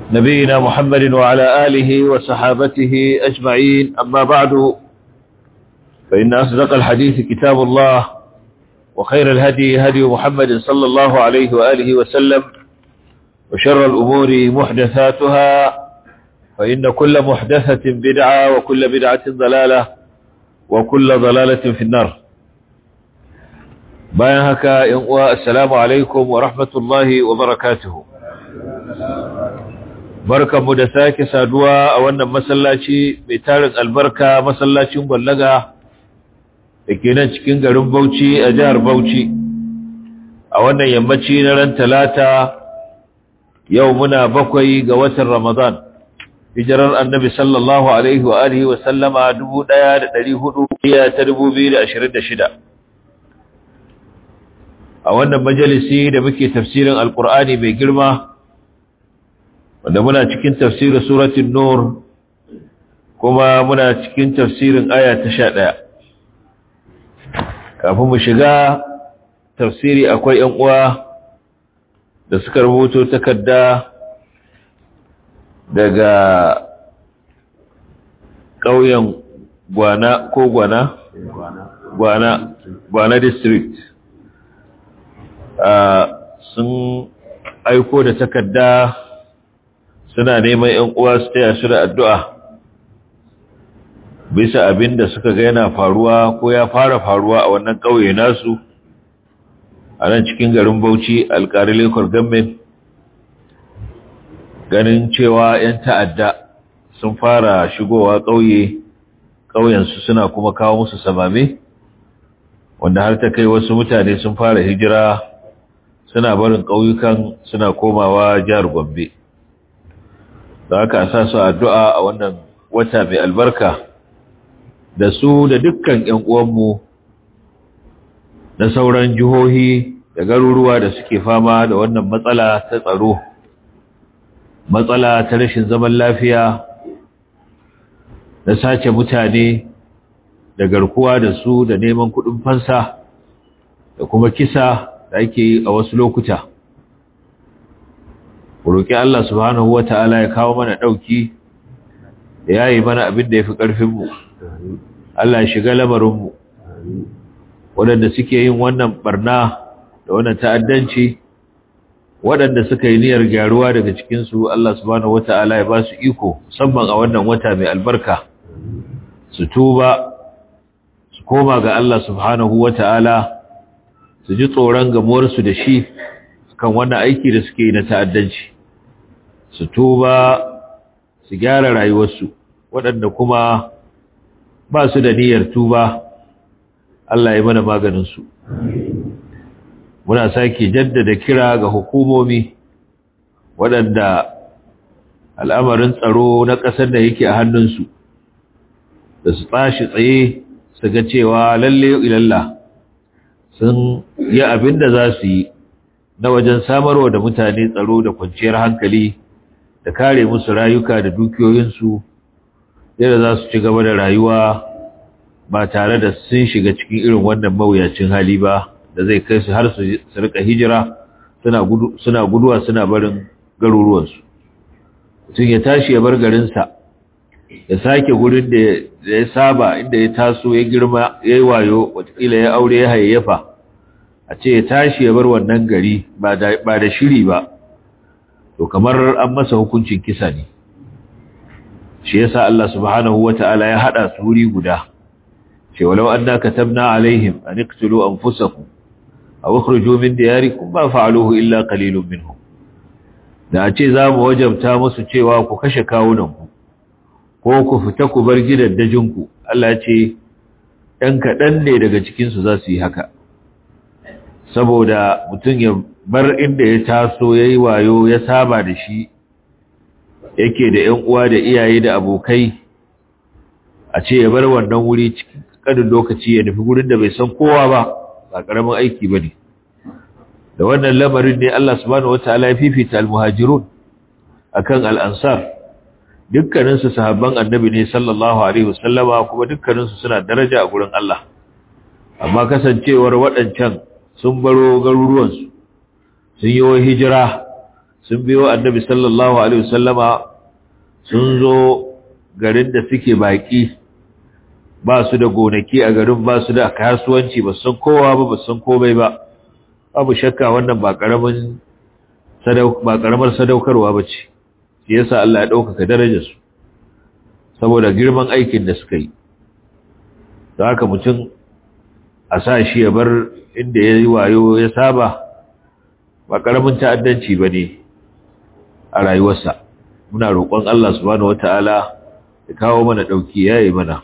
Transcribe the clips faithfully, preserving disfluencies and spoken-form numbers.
نبينا محمد وعلى آله وصحابته أجمعين. أما بعد، فإن أصدق الحديث كتاب الله، وخير الهدي هدي محمد صلى الله عليه وآله وسلم، وشر الأمور محدثاتها، فإن كل محدثة بدعة، وكل بدعة ضلالة، وكل ضلالة في النار. بايهك السلام عليكم ورحمة الله وبركاته. بركة مدساك سادوا أولا مسلاتي بتارك البركة مسلاتي مبلغة لكينا cikin garin Bauchi a jihar Bauchi a wannan yammaci na ran talata. Yau muna bakwai ga watan Ramadan, hijirar annabi sallallahu alaihi wa alihi wa sallama dubu ɗaya da ɗari hudu ta dubu biyu da ashirin da shida. A wannan majalisi da muke tafsirin alkur'ani mai girma, wanda muna cikin tafsirin suratul nur, kuma muna cikin tafsirin aya ta sha ɗaya. Kafin mu shiga tafsiri akwai ƴan uwa da suka rubuto takarda daga ƙauyen Gwana ko Gwana? Gwana, Gwana district. Sun aiko da takarda suna neman ƴan uwa su taya su da addu'a bisa abin da suka ga yana faruwa ko ya fara faruwa a wannan ƙauye nasu a nan cikin garin Bauchi, Alƙari Local Government, ganin cewa ‘yan ta'adda sun fara shigowa ƙauye, ƙauyensu suna kuma kawo musu samame, wanda har ta kai wasu mutane sun fara hijira suna barin ƙauyukan suna komawa jihar Gombe. Da haka sa su addu'a a wannan wata mai albarka, da su da dukkan ‘yan uwanmu na sauran jihohi da garuruwa da suke fama da wannan matsala ta tsaro, matsala ta rashin zaman lafiya, da sace mutane, da garkuwa da su, da neman kuɗin fansa, da kuma kisa da ake yi a wasu lokuta. Ku roƙi Allah subhanahu wa ta'ala ya kawo mana ɗauki, da ya yi mana abin da ya fi ƙarfinmu. Allah ya shiga lamarinmu, waɗanda suke yin wannan ɓarna da wannan ta'addanci, waɗanda suka yi niyyar gyaruwa daga cikinsu, Allah subhanahu wa ta'ala ya ba su iko, musamman a wannan wata mai albarka, su tuba, su koma ga Allah subhanahu wa ta'ala, su ji tsoron gamuwarsu da shi kan wannan aiki da suke yi na ta'addanci, su tuba, su gyara rayuwarsu, waɗanda kuma ba su da niyyar tuba, Allah ya mana maganinsu. Muna sake jaddada kira ga hukumomi waɗanda al'amarin tsaro na ƙasar da yake a hannunsu, da su tashi tsaye su ga cewa lalle ilalla sun yi abin da za su yi na wajen samarwa da mutane tsaro da kwanciyar hankali, da kare musu rayuka da dukiyoyinsu, yadda za su ci gaba da rayuwa ba tare da sun shiga cikin irin wannan mawuyacin hali ba, da zai kai su har su rika hijira suna gudu suna guduwa suna barin garuruwansu. Mutum ya tashi ya bar garinsa, ya sake gurin da ya saba, inda ya taso ya girma ya yi wayo, wataƙila ya aure ya hayayyafa, a ce ya tashi ya bar wannan gari ba da shiri ba, to kamar an masa hukuncin kisa ne. Shi yasa Allah subhanahu wata'ala ya hada su wuri guda, ce walau anna katabna alaihim an iqtulu anfusakum aw ukhruju min diyarikum ma fa'aluhu illa qalilun minhum. Da a ce za mu wajabta musu cewa ku kashe kawunanku ko ku fita ku bar gidaddajinku, Allah ya ce ɗan kaɗan ne daga cikinsu za su yi haka, saboda mutum ya bar inda ya taso ya yi wayo ya saba da shi, yake da ‘yan uwa da iyaye da abokai, a ce ya bar wannan wuri cikin ƙanin lokaci ya nufi gurin da bai san kowa ba, ba ƙaramin aiki ba ne. Da wannan lamarin ne Allah subhanahu wa ta'ala ya fifita al-muhajirun akan al-ansar. Dukkaninsu sahabban annabi ne sallallahu alaihi wasallama, kuma dukkaninsu suna daraja a gurin Allah. Amma kasancewar waɗancan sun baro garuruwansu, sun yi hijira sun biyo annabi sallallahu alaihi wasallama sun zo garin da suke baki ba su da gonaki a garin ba su da kasuwanci ba san kowa ba ba san komai ba babu shakka wannan ba karamin sadauk ba karamar sadaukarwa bace shi yasa Allah ya dauka darajar su saboda girman aikin da suka yi don haka mutum a sa shi ya bar inda ya yi wayo ya saba ba karamin ta'addanci bane a rayuwarsa muna roƙon Allah subhanahu wataala ya kawo mana dauki yayi mana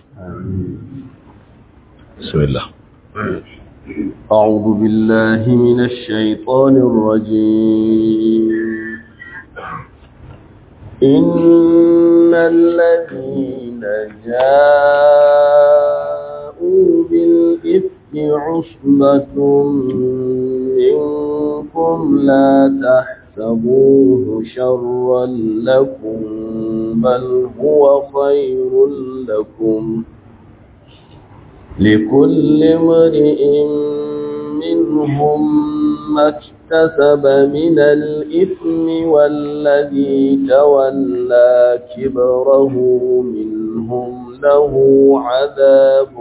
bismillah أعوذ بالله من الشيطان الرجيم إن الذين جاءوا بالإفك عصبة منكم لا تحسبوه شرا لكم بل هو خير لكم لكل امرئ منهم ما اكتسب من الإثم والذي تولى كبره منهم له عذاب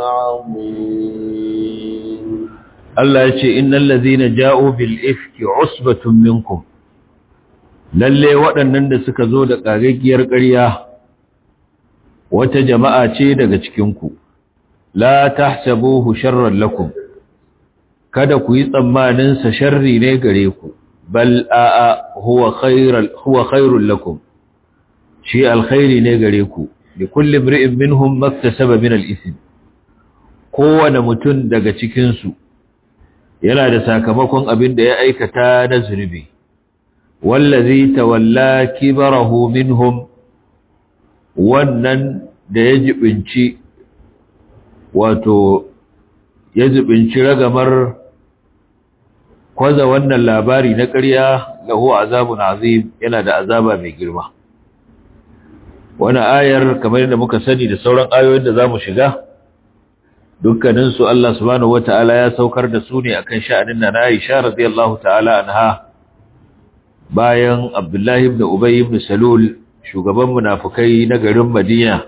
عظيم الله يقول إن الذين جاءوا بالإفك عصبة منكم lalle waɗannan da suka zo da ƙagaggiyar ƙarya wata jama'a ce daga cikinku la tahsabuhu sharran lakum kada ku yi tsammanin sa sharri ne gare ku bal a'a huwa khairal huwa khairul lakum shi alkhairi ne gare ku li kulli imri'in minhum maktasaba min al-ithm kowane mutum daga cikin su yana da sakamakon abin da ya aikata na zunubi wallazi tawalla kibarahu minhum wannan da ya jibinci wato ya jibinci ragamar kwaza wannan labari na ƙarya lahu azabun azim yana da azaba mai girma wannan ayar kamar yadda muka sani da sauran ayoyin da zamu shiga dukkanin su Allah subhanahu wataala ya saukar da su ne akan sha'anin na Aisha radiyallahu ta'ala anha bayan Abdullahi ibn Ubay ibn Salul shugaban munafikai na garin Madina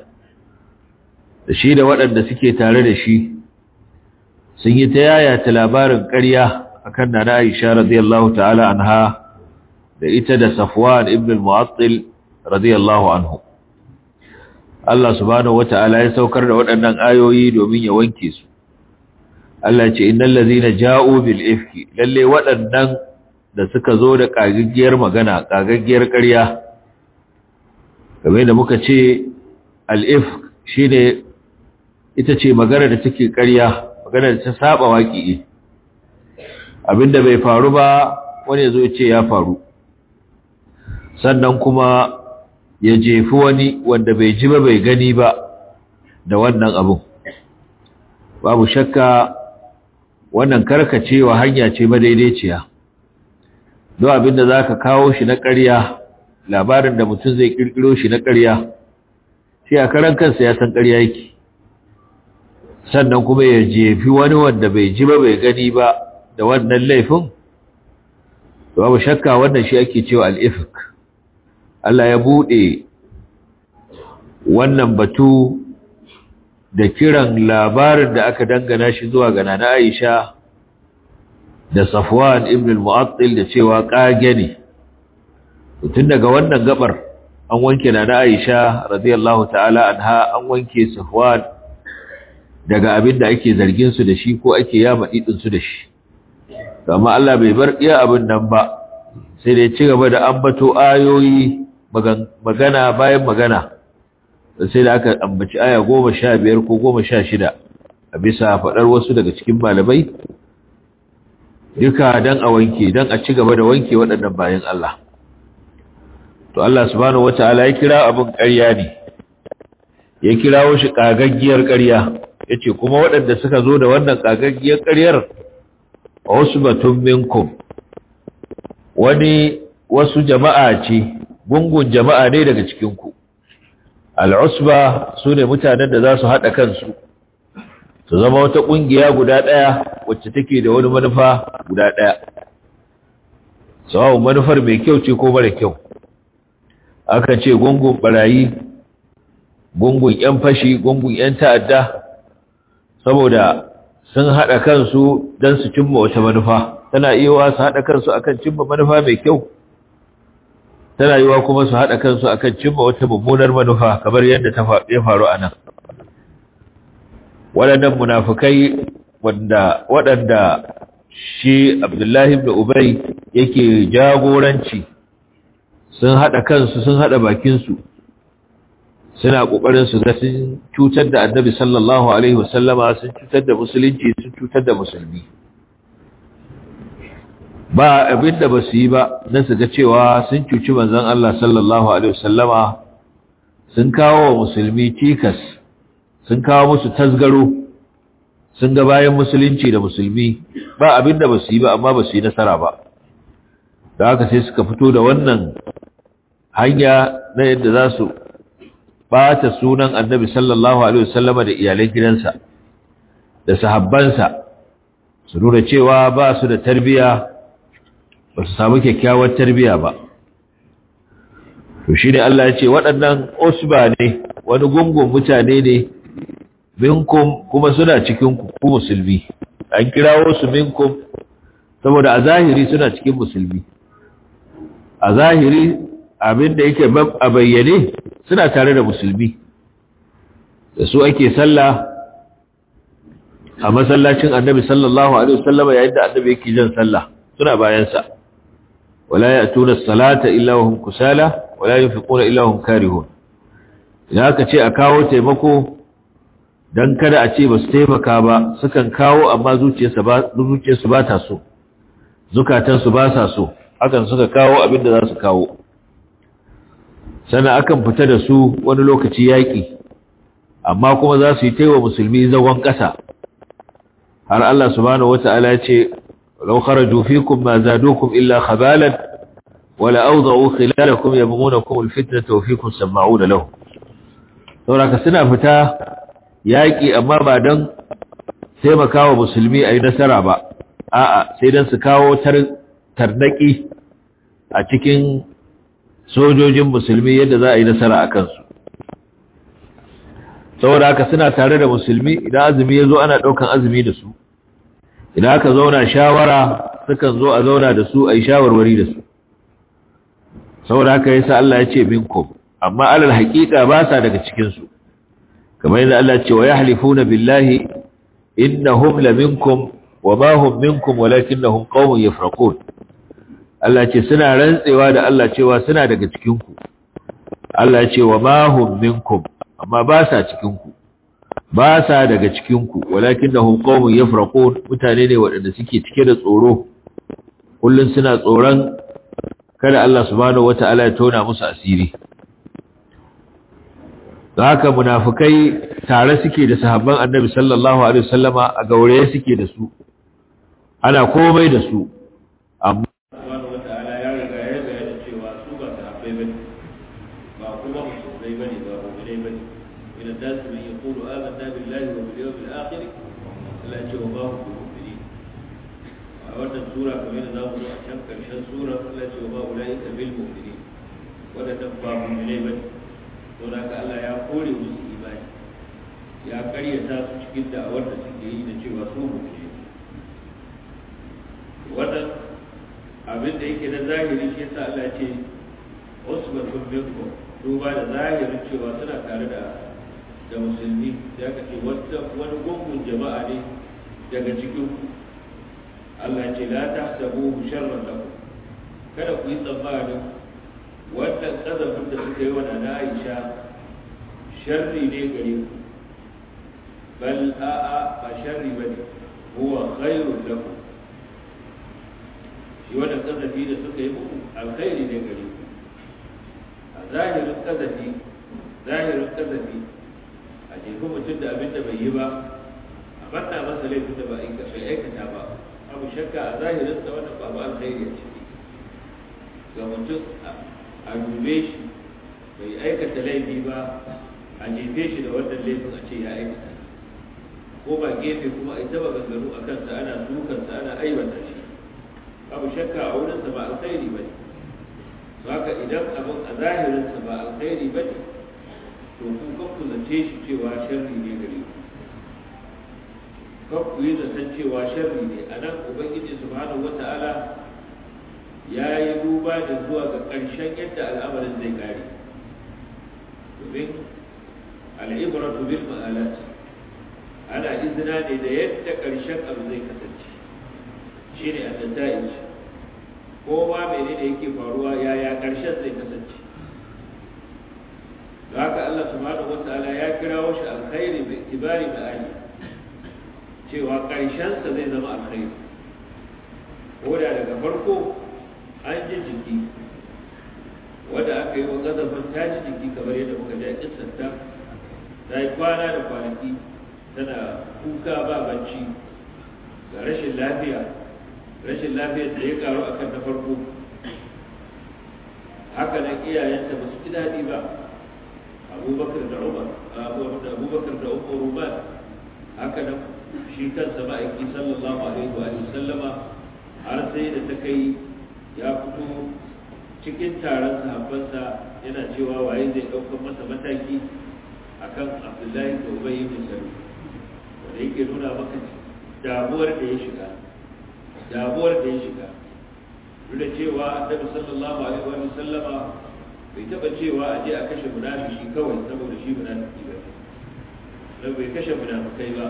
da shi da waɗanda suke tare da shi sun yi ta yayata labarin ƙarya akan nana Aisha radiyallahu ta'ala anha da ita da Safwan ibn al-Mu'attil radiyallahu anhu Allah subhanahu wata'ala ya saukar da waɗannan ayoyi domin ya wanke su Allah ce innal ladhina ja'u bil ifki lalle waɗannan da suka zo da kagaggiyar magana kagaggiyar ƙarya kamar da muka ce al-ifk shine ita ce magana da take ƙarya magana da ta saba waƙi abinda bai faru ba wani yazo ya ce ya faru sannan kuma ya jefi wani wanda bai ji ba bai gani ba da wannan abu babu shakka wannan karkacewa hanya ce madaidaiciya don abinda zaka kawo shi na ƙarya labarin da mutum zai kirkiro shi na ƙarya shi a karan kansa ya san ƙarya yake sannan kuma ya jefi wani wanda bai ji ba bai gani ba da wannan laifin babu shakka wannan shi ake cewa al-ifk Allah ya bude wannan batu da kiran labarin da aka dangana shi zuwa ga nana Aisha da Safwan ibn al-Mu'attil da cewa kage ne tun daga wannan gabar an wanke nana Aisha radiyallahu ta'ala anha an wanke Safwan daga abin da ake zargin su da shi ko ake yama didin su da shi amma Allah bai bar iya abin nan ba sai da ya ci gaba da ambato ayoyi magana bayan magana sai da aka ambaci aya goma sha biyar ko goma sha shida a bisa faɗar wasu daga cikin malamai duka dan a wanke dan a ci gaba da wanke waɗannan bayan Allah to Allah subhanahu wataala ya kira abin ƙarya ne ya kirawo shi kagaggiyar ƙarya yace kuma waɗanda suka zo da wannan kagaggiyar ƙaryar usbatun minkum wani wasu jama'a ce gungun jama'a ne daga cikin ku al-usba sune mutanen da za su hada kansu su zama wata kungiya guda daya wacce take da wani manufa guda daya sawa'un manufar mai kyau ce ko mara kyau. Aka ce gungun barayi, gungun ‘yan fashi, gungun ‘yan ta'adda, saboda sun haɗa kansu don su cimma wata manufa. Tana iya su haɗa kansu akan cimma manufa mai kyau, tana yiwa kuma su haɗa kansu akan cimma wata mummunar manufa, kamar yadda ya faru a nan. Waɗannan munafukai waɗanda shi Abdullahi ibn Ubay yake jagoranci sun haɗa kansu, sun haɗa bakinsu, suna ƙoƙarin su ga sun cutar da Annabi sallallahu alaihi wasallama, sun cutar da musulunci, sun cutar da musulmi. Ba abinda ba su yi ba na su ga cewa sun cuci manzon Allah sallallahu alaihi wasallama, sun kawo wa musulmi cikas, sun kawo musu tasgaro, sun ga bayan musulunci da musulmi. Ba abinda ba su yi ba, amma ba su yi nasara ba. Da haka sai suka fito da wannan hanya na yadda za su ɓata sunan Annabi sallallahu alaihi wasallama da iyalan gidansa da sahabbansa, su nuna cewa ba su da tarbiya, ba su samu kyakkyawar tarbiya ba. To shi ne Allah ya ce waɗannan usba ne, wani gungun mutane ne, minkum, kuma suna cikin ku musulmi. An kirawo su minkum saboda a zahiri suna cikin musulmi, a zahiri abinda yake a bayyane suna tare da musulmi, da su ake sallah a masallacin Annabi sallallahu alaihi wasallam yayin da Annabi yake jan sallah, suna bayansa. wala ya'tuna as-salata illa wa hum kusala wala yunfiquna illa wa hum karihun. Idan aka ce a kawo taimako dan kada a ce ba su taimaka ba, sukan kawo amma zuciyarsu ba zuciyarsu ba ta so, zukatansu ba sa so, hakan suka kawo abin da za su kawo. Sannan akan fita da su wani lokaci yaƙi, amma kuma za su yi taiwa musulmi zagon ƙasa. Har Allah subhanahu wata'ala ya ce law kharaju fikum ma zadukum illa khabalan wala awda'u khilalakum yabghunakum alfitnata wa fikum sama'una lahu. Saboda suna fita yaƙi amma ba dan taimakawa musulmi ayi nasara ba, a'a sai dan su kawo tarnaki a cikin sojojin musulmi yadda za a yi nasara a kansu. Saboda haka suna tare da musulmi, idan azumi ya zo ana ɗaukan azumi da su, idan aka zauna shawara sukan zo a zauna da su a yi shawarwari da su. Saboda haka yasa Allah ya ce minkum, amma alal haƙiƙa ba sa daga cikinsu, kamar yadda Allah ce wa yahlifuna billahi innahum la minkum wa ma hum minkum walakinnahum qaumun yafraqun. Allah ce suna rantsewa da Allah cewa suna daga cikinku. Allah ce wa ma hum minkum, amma ba sa cikinku, ba sa daga cikinku, walakinnahum qaumun yafraqun, mutane ne waɗanda suke cike da tsoro, kullun suna tsoron kada Allah subhanahu wata'ala ya tona musu asiri. Haka munafikai tare suke da sahabban Annabi sallallahu alaihi wasallama, a gauraye suke da su, ana komai da su, amma sura kamar da za mu zo a can karshen sura Allah ce ba ulaika bil mu'minin wanda tabba mu'minai bane to da Allah ya kore musu imani, ya karyata su cikin da'awar da suke yi da cewa su mu'mini. Wannan abin da yake na zahiri shi yasa Allah ce usbatun minkum, duba da zahirin cewa suna tare da da musulmi, da aka ce wani gungun jama'a ne daga cikin ku. Allah ce la tahsabuhu sharran lakum, kada ku yi tsammanin wannan kazafin da suka yi wa Nana Aisha sharri ne gare ku, bal a'a ba sharri bane, huwa khairun lakum. Shi wannan kazafi da suka yi muku alkhairi ne gare ku. A zahirin kazafi zahirin kazafi a jefi mutum da abin da bai yi ba, a manna masa laifin da ba aikata ba, abu shakka a zahirinsa wannan babu alkhairi a ciki. Ga mutum a dube shi bai aikata laifi ba, a jefe shi da wannan laifin a ce ya aikata, ko ba gefe kuma a ita ba ganganu a kansa ana dukansa ana aibata shi, abu shakka a wurinsa ba alkhairi bane to haka idan abin a zahirinsa ba alkhairi bane to ku kakku zace shi cewa sharri ne gare ku kakku yi zaton cewa sharri ne a nan ubangiji subhanahu wata'ala ya yi duba da zuwa ga ƙarshen yadda al'amarin zai kare domin al'ibratu bil ma'alat ana izina ne da yadda ƙarshen abu zai kasance shi ne annata'ij ko ma menene yake faruwa yaya ƙarshen zai kasance da haka Allah subhanahu wata'ala ya kirawo shi alkhairi bi itibari ma'ani cewa ƙarshensa zai zama alkhairi ko da daga farko an ji jiki wadda aka yi wa ƙazafin ta ji jiki kamar yadda muka ji a kissanta ta yi kwana da kwanaki tana kuka ba bacci ga rashin lafiya rashin lafiyar da ya karu a kan na farko haka nan iyayenta ba su ji daɗi ba abubakar da umar abubakar da umar ruman haka nan shi kansa ma'aiki sallallahu alaihi wa sallama har sai da ta kai ya fito cikin taron sahabbansa yana cewa waye zai ɗaukar masa mataki akan abdullahi da ubayy bin salul wanda yake nuna maka damuwar da ya shiga damuwar da ya shiga duk da cewa annabi sallallahu alaihi wa sallama bai taba cewa a je a kashe munafiki kawai saboda shi munafiki ba dan bai kashe munafikai ba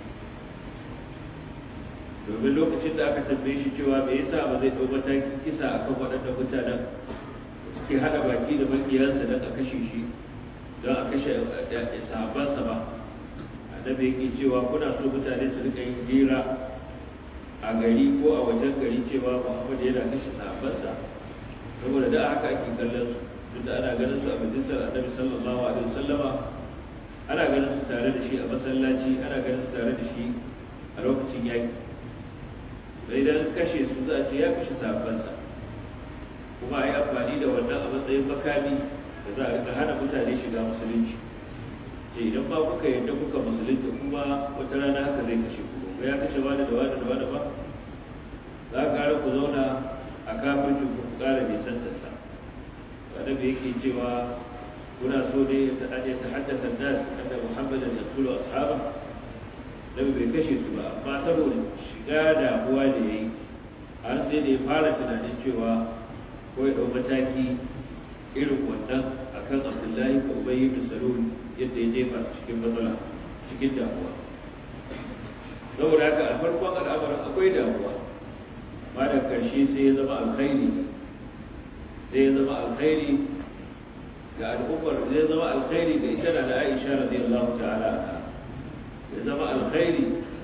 domin lokacin da aka tambaye shi cewa me yasa ba zai dau matakin kisa akan waɗannan mutanen suke hada baki da makiyansa don a kashe shi don a kashe sahabbansa ba annabi yake cewa kuna so mutane su rika yin hira a gari ko a wajen gari cewa Muhammad yana kashe sahabbansa saboda da haka ake kallon su duk da ana ganin su a majalisar annabi sallallahu alaihi wasallama ana ganin su tare da shi a masallaci ana ganin su tare da shi a lokacin yaki sai dan kashe su za a ce ya kashe sahabbansa kuma a yi amfani da wannan a matsayin makami da za a rika hana mutane shiga musulunci ce idan ba kuka yadda kuka musulunta kuma wata rana haka zai kashe ku ba ya kashe wani da wani da wani ba za ka kara ku zauna a kafin ku kara mai santarsa wadda bai yake cewa kuna so ne ta haddasa nas anna muhammadan yaqtulu ashaba dan bai kashe su ba amma saboda shiga damuwa da yayi har sai da ya fara tunanin cewa ko ya dau mataki irin wannan akan Abdullahi ko Ubay ibn Salul yadda ya jefa cikin matsala cikin damuwa saboda haka a farkon al'amarin akwai damuwa ba da karshe sai ya zama alkhairi sai ya zama alkhairi ga al'ummar zai zama alkhairi ga ita da Aisha radiyallahu ta'ala ya zama alkhairi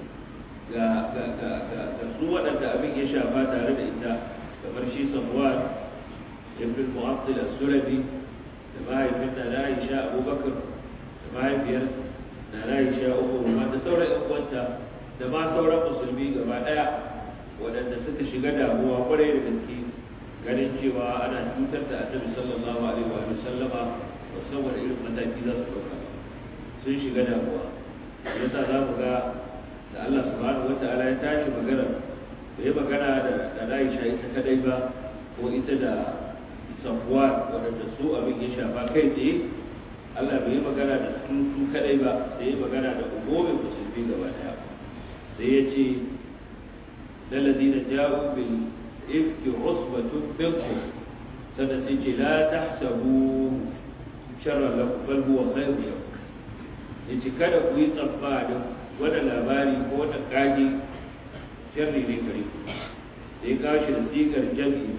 ga ga ga ga su waɗanda abin ya shafa tare da ita kamar shi Safwan ibn Mu'attil as-Sulabi da mahaifin da Aisha Abubakar da mahaifiyar da Aisha Ummu da sauran ƴan uwanta da ma sauran musulmi gaba ɗaya waɗanda suka shiga damuwa kwarai da gaske ganin cewa ana cutar da Annabi sallallahu alaihi wa sallama saboda irin mataki za su ɗauka sun shiga damuwa yasa za mu ga da Allah subhanahu wata'ala ya tashi magana bai magana da da Aisha ita kadai ba ko ita da Safwan wadanda su abin ya shafa kai tsaye Allah bai magana da su su kadai ba sai ya magana da umumin musulmi gaba daya sai ya ce dalladina ja'u bil ifki usbatun minkum sannan sai ce la tahsabu sharran lakum bal huwa khairun lakum yace kada ku yi tsammanin wani labari ko wani kage sharri ne gare ku sai ka shi da sigar jami'i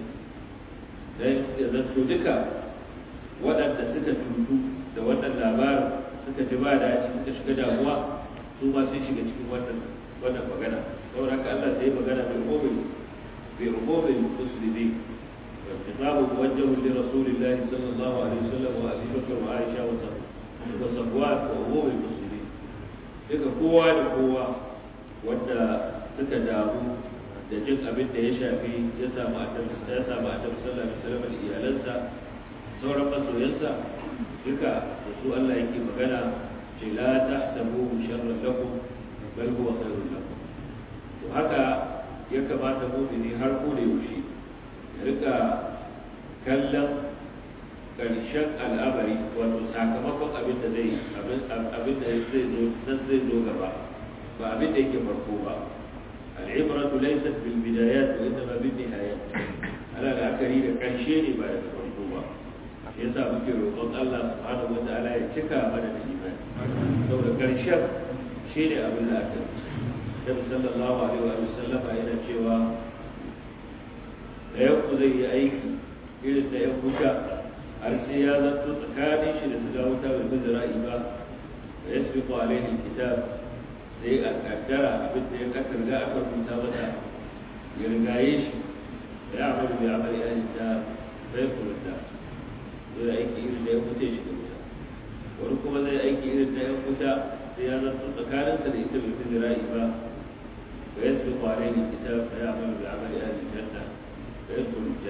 dan da zato duka waɗanda suka tutu da wannan labarin suka ji ba da suka shiga damuwa su ma sun shiga cikin wannan wannan magana saboda haka Allah sai magana bil mu'min bi umumil muslimin wa khitabu muwajjahu li rasulillahi sallallahu alaihi wasallam wa Abi Bakr wa Aisha wa Safwan wa umumil muslimin duka kowa da kowa wanda suka damu da jin abin da ya shafi ya samu annabi ya samu annabi sallallahu alaihi wasallam da iyalansa sauran masoyansa duka da su Allah yake magana ce la tahsabu sharran lakum bal huwa khairun lakum to haka ya kamata mu'mini har ko da yaushe ya rika kallon ƙarshen al'amari wato sakamakon abin da zai abin da zai zo nan zai zo gaba ba abin da yake farko ba. al'ibratu laysat bil bidayat wa innama bin nihayat. ana la'akari da ƙarshe ne ba daga farko ba. shi yasa muke roƙon Allah subhanahu wa ta'ala ya cika mana da imani saboda ƙarshen shi ne abin da aka Nabi sallallahu alaihi wa sallama yana cewa da yanku zai yi aiki irin da ya kuka har sai ya zanto tsakanin shi da shiga wuta bai bi zira'i ba da ya fi alaihi kitab sai a kaddara abin da ya kasar ga aka rubuta masa ya rigaye shi da ya amalu bi amali ahli ta bai kurta zai aiki irin da ya kuce shi da wuta. wani kuma zai aiki irin da ya kuta sai ya zanto tsakaninsa da ita bai bi zira'i ba da ya fi alaihi kitab da ya amalu bi amali ahli janna da ya kurta.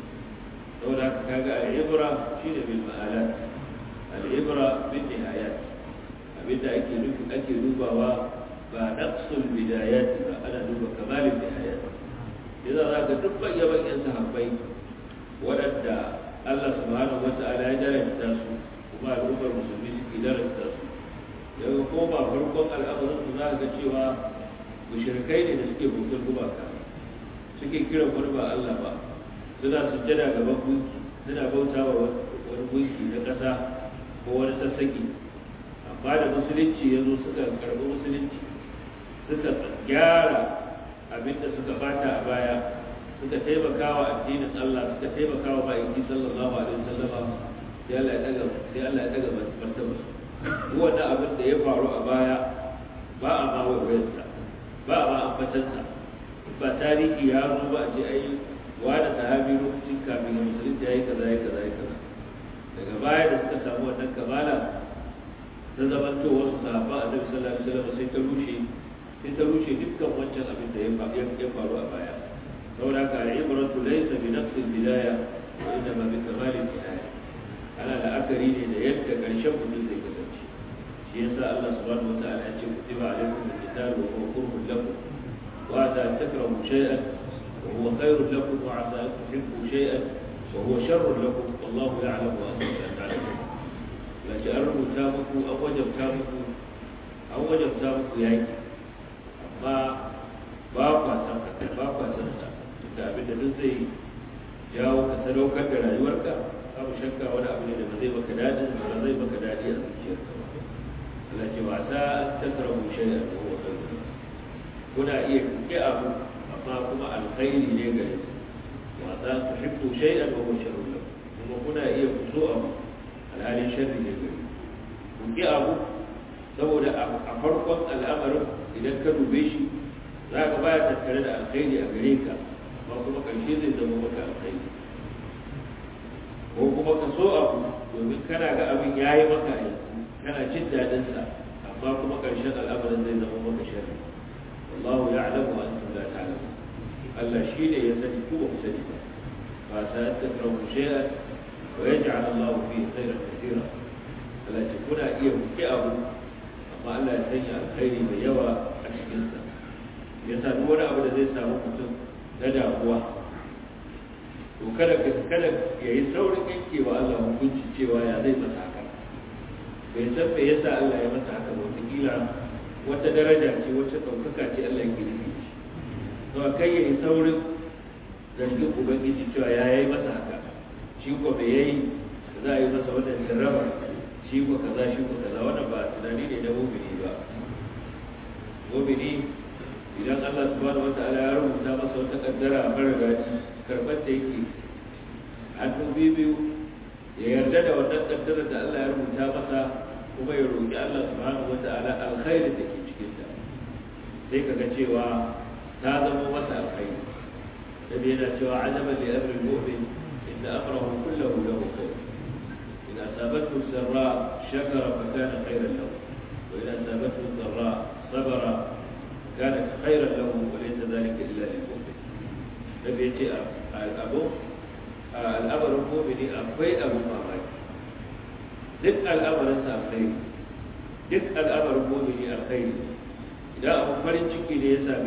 saboda haka kaga al'ibra shine bil ma'alat, al'ibra bin nihayat. abinda ake nufi ake dubawa ba naqsul bidayat ba, ana duba kamalin nihayat. idan zaka duk bayyaban yan sahabbai wadanda Allah subhanahu wata'ala ya daranta su kuma al'ummar musulmi suke daranta su, daga ko ba farkon al'amarin su za ga cewa mushrikai ne da suke bautar gumaka, suke kiran wani ba Allah ba, suna sujjada gaban gunki, suna bauta wa wani gunki na ƙasa ko wani sassaki. amma da musulunci ya zo suka karɓi musulunci, suka gyara abinda suka bata a baya, suka taimaka wa addinin Allah, suka taimaka wa ma'aiki sallallahu alaihi wasallama, sai Allah ya daga sai Allah ya daga martaba su. wannan abin da ya faru a baya ba a ma wayarsa, ba a ma ambatansa, ba tarihi ya zo ba a ce ai wani sahabi lokacin kafin ya musulunta ya yi kaza ya kaza ya kaza. daga baya da suka samu wannan kamala ta zamanto wasu sahaba a nabi sallallahu alaihi wasallam sai ta rushe sai ta rushe dukkan wancan abin da ya faru a baya. saboda haka al'ibratu laysa bi nafsi al-bidaya wa innama bi kamali al-nihaya. ana la'akari ne da yadda karshen mutum zai kasance. shi yasa Allah subhanahu wa ta'ala ya ce kutiba alaikum al-qitalu wa huwa kurhun lakum wa ata takrahu shay'an وهو خير لكم وعسى أن تحبوا شيئا وهو شر لكم والله يعلم وأنتم لا تعلمون. لكن أرموا تامكم أو وجب تامكم أو وجب تامكم يعني أما باقوا سمكة باقوا سمكة إنت أبدا نزي جاو كسلو كبير يوركا أو شكا ولا أبدا نزي وكداد ولا زي وكدادي أزكير. لكن وعسى أن تكرهوا شيئا وهو خير لكم. هنا إيه كأبو amma kuma alkhairi ne gare su. wa za su hibbu shay'an wa huwa sharrun lakum, kuma kuna iya kuso abu alhalin sharri ne gare ku. ki abu saboda a farkon al'amarin idan ka dube shi za ka baya tattare da alkhairi a gare ka, amma kuma karshe zai zama maka alkhairi. ko kuma ka so abu domin kana ga abin yayi maka aiki, kana jin dadin sa, amma kuma karshen al'amarin zai zama maka sharri. wallahu ya'lamu wa antum la ta'lamun. Allah shi ne ya sani ku ba ku sani ba. ba sa takrahu shay'an wa yaj'al Allah fihi khayran katira. Allah ce kuna iya muke abu amma Allah ya sanya alkhairi mai yawa a cikin sa. yasa duk wani abu da zai samu mutum na damuwa to kada kada yayi saurin yankewa Allah hukunci cewa ya zai masa haka. bai san me yasa Allah ya masa haka ba, wataƙila wata daraja ce, wata ɗaukaka ce Allah yake nufi. to kai yayi saurin zargin ubangiji cewa ya yi masa haka, shi ko bai yayi za a yi masa wannan jarraba, shi ko kaza shi ko kaza. wannan ba tunani ne na mu'mini ba. mu'mini idan Allah subhanahu wataala ya rubuta masa wata kaddara mara daɗi, karɓar da yake hannu biyu ya yarda da wannan kaddarar da Allah ya rubuta masa, kuma ya roƙi Allah subhanahu wataala alkhairin da ke cikin ta, sai kaga cewa ta zama masa alkhairi. nabi yana cewa ajaban li amri al-mu'min inna amrahu kulluhu lahu khair. idza sabathu sarra shakara fa kana khairan lahu wa idza sabathu dharra sabara kana khairan lahu wa laysa dhalika illa lil-mu'min. nabi yace al-abu al-amru mu'mini akwai abu mamaki, duk al'amarin sa alkhairi, duk al'amarin mu'mini alkhairi. idan abu farin ciki ne ya same shi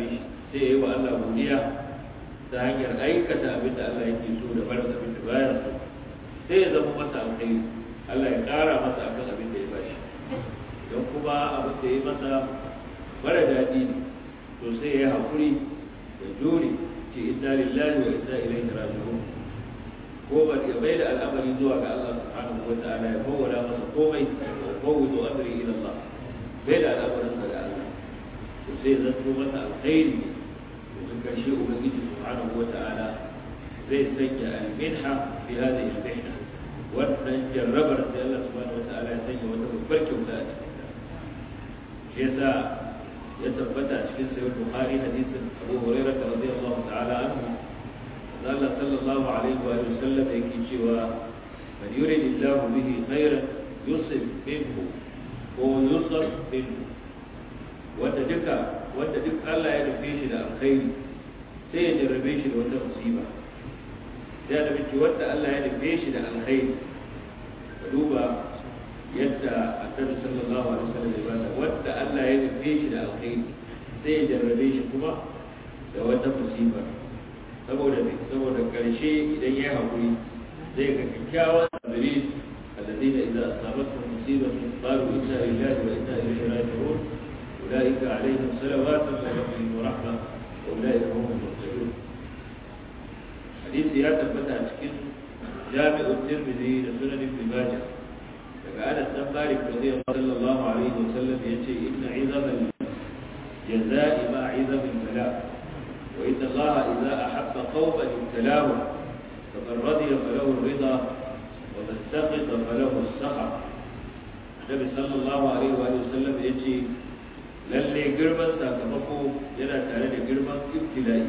sai ya yi wa Allah godiya ta hanyar aikata abin da Allah yake so da barin abin da baya so, sai ya zama masa alkhairi, Allah ya ƙara masa akan abin da ya bashi. Idan kuma abin da ya masa mara daɗi ne, to sai ya yi haƙuri da jure, ce inna lillahi wa inna ilaihi raji'un, ko ba ya bai da al'amari zuwa ga Allah subhanahu wa ta'ala, ya fawwala masa komai, wa fawwidu amri ila Allah, bai da al'amarin sa ga Allah, to sai ya zanto masa alkhairi. karshe ubangiji subhanahu wata'ala zai sanya al-minha fi hadhihi al-mihna, wannan jarrabar da Allah subhanahu wata'ala ya sanya wata babbar kyauta a cikin ta. Shi yasa ya tabbata cikin sahih Bukhari hadisin Abu Hurairah radiyallahu ta'ala anhu, Allah sallallahu alaihi wa sallam yake cewa man yuridillahu bihi khairan yusib minhu ko yusab minhu, wanda duka wanda duk Allah ya nufe shi da alkhairi sai ya jarrabe shi da wata musiba. da da miki wanda Allah ya nufe shi da alkhairi, ka duba yadda Annabi sallallahu alaihi wasallam ya bada, wanda Allah ya nufe shi da alkhairi sai ya jarrabe shi kuma da wata musiba. saboda ne saboda karshe idan ya hakuri zai ga kyakkyawan sabiri alladina idza asabatuhum musibatun qalu inna lillahi wa inna ilaihi raji'un أولئك عليهم صلوات من ربهم ورحمة وأولئك هم المهتدون. حديث يا ثبت أشكال جامع الترمذي لسنن ابن ماجه، فقال أنس مالك رضي الله صلى الله عليه وسلم يأتي إن عظم الجزاء مع عظم البلاء، وإن الله إذا أحب قوما ابتلاهم فمن رضي فله الرضا ومن سخط فله السخط. النبي صلى الله عليه وآله وسلم يأتي lalle girman sakamako yana tare da girman ibtila'i,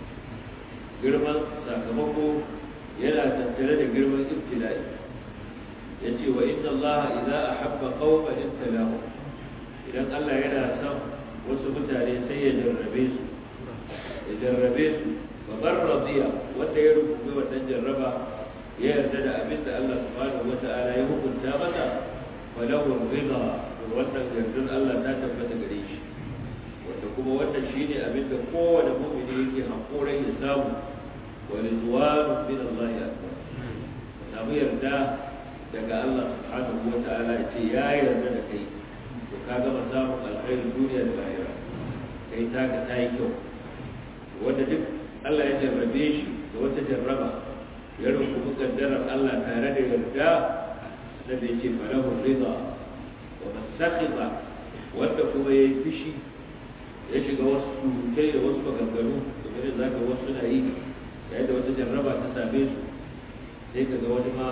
girman sakamako yana tattare da girman ibtila'i. yace wa inna Allah idza ahabba qauman ibtalahu, idan Allah yana son wasu mutane sai ya jarrabe su ya jarrabe su fa bar radiya, wanda ya rubuta wannan jarraba ya yarda da abin da Allah subhanahu wata'ala ya hukunta masa, falahu ridha, wannan yardar Allah ta tabbata gare shi, wanda kuma wannan shine abin da kowane mu'mini yake hankoran ya samu. wa ridwanu min Allah akbar, samu yarda daga Allah subhanahu wa ta'ala ya ce ya yarda da kai, to ka gama samun alkhairin duniya da lahira, kai taka ta yi kyau. wanda duk Allah ya jarrabe shi da wata jarraba, ya rungumi kaddarar Allah tare da yarda, da bai ce falahu ridha wa masakhita, wanda kuma ya yi fishi ya shiga wasu surutai da wasu maganganu, kamar da zaka wasu na yi yayin da wata jarraba ta same su, sai ka ga wani ma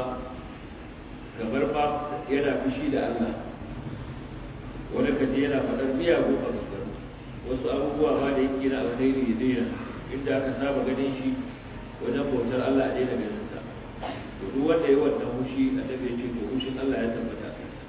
kamar ma yana fishi da Allah, wani kaje yana faɗar miyagun maganganu, wasu abubuwa ma da yake na alkhairi ya daina, inda aka saba ganin shi wajen bautar Allah a daina ganin sa. to duk wanda ya wannan hushi annabi ya ce to hushin Allah ya tabbata.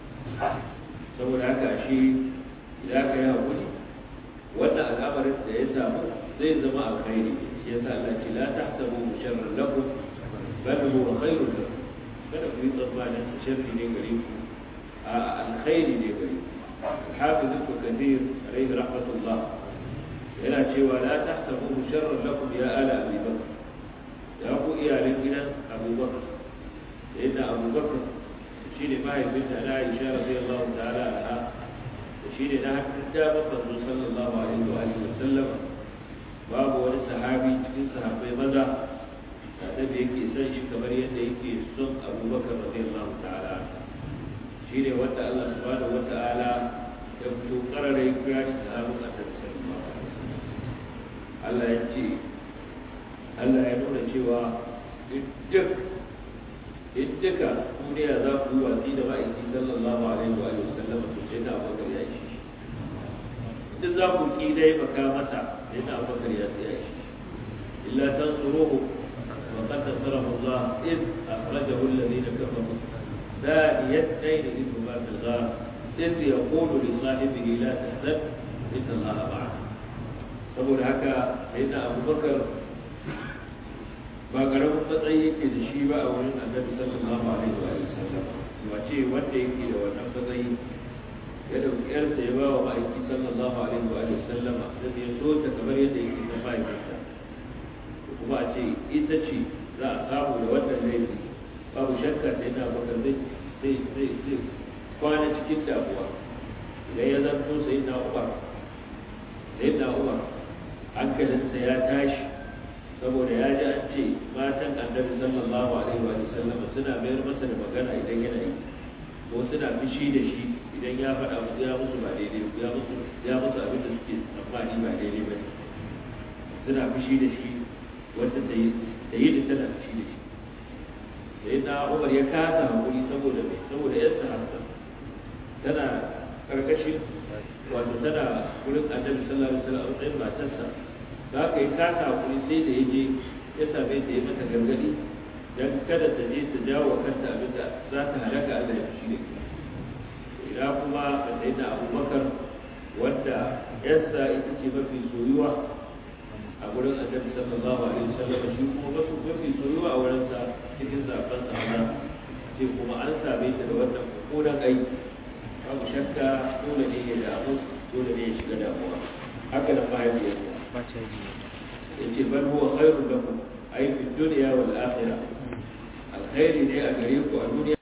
saboda haka shi idan ka yi haƙuri, wannan al'amarin da ya samu zai zama alkhairi. shi yasa Allah ce la tahsabu sharran lakum bal huwa khairun lakum, kada ku yi tsammanin sharri ne gare ku, a alkhairi ne gare ku. الحافظ ابن كثير عليه رحمة الله yana cewa la tahsabu sharran lakum ya ala abi bakr, ya ku iyalan gidan abubakar. yadda abubakar shi ne mahaifinta na Aisha radiyallahu ta'ala anha, shi ne na hannun damar manzo sallallahu alaihi wa alihi wa sallam. babu wani sahabi cikin sahabbai maza da da yake son shi kamar yadda yake son abubakar radiyallahu ta'ala anha. shi ne wanda Allah subhanahu wa ta'ala ya fito karare kira shi sahabin annabi sallallahu alaihi wa sallam. Allah ya ce Allah ya nuna cewa duk duka duniya za ku yi watsi da ma'aiki sallallahu alaihi wa sallam, to sai da abubakar ya shi. duk za ku ki dai baka masa, sai da abubakar ya tsaya shi. illa tansuruhu wa qad nasarahu Allah id akhrajahu alladhina kafaru thaniyatayn idh huma fil ghar id yaqulu li sahibihi la tahzan inna Allaha ma'ana. saboda haka sai da abubakar ba karamin matsayi yake da shi ba a wurin annabi sallallahu alaihi wa sallam. ba ce wanda yake da wannan matsayi ya dauki yarsa ya ba wa ma'aiki sallallahu alaihi wa sallama da ya so ta kamar yadda yake da mahaifinsa kuma a ce ita ce za a samu da wannan laifi babu shakka sai na bakar zai zai zai kwana cikin damuwa idan ya zanto sai na umar sai na umar hankalinsa ya tashi saboda ya ji an ce matan annabi sallallahu alaihi wa sallama suna mayar masa da magana idan yana yi ko suna fishi da shi idan ya faɗa musu ya musu ba daidai ya musu ya musu abin da suke tsammani ba daidai ba suna fishi da shi wanda ta yi da yi da tana fishi da shi sai na umar ya kasa hakuri saboda mai saboda yarsa hafsa tana karkashin wato tana wurin annabi sallallahu alaihi wasallam a matsayin matarsa za ka yi kasa hakuri sai da ya je ya same ta yi mata gargadi don kada ta je ta jawo kanta abin da za ta halaka Allah ya fushi da ke ina kuma a sai da abubakar wanda yarsa ita ce mafi soyuwa a wurin annabi sallallahu alaihi wasallam shi kuma mafi mafi soyuwa a wurin sa cikin zaben sa sai kuma an same ta da wannan kodan aiki babu shakka dole ne ya damu dole ne ya shiga damuwa haka da mahaifiyarsa yace bal huwa khairun lakum ay fi dunya wal akhirah alkhairi ne a gare ku a duniya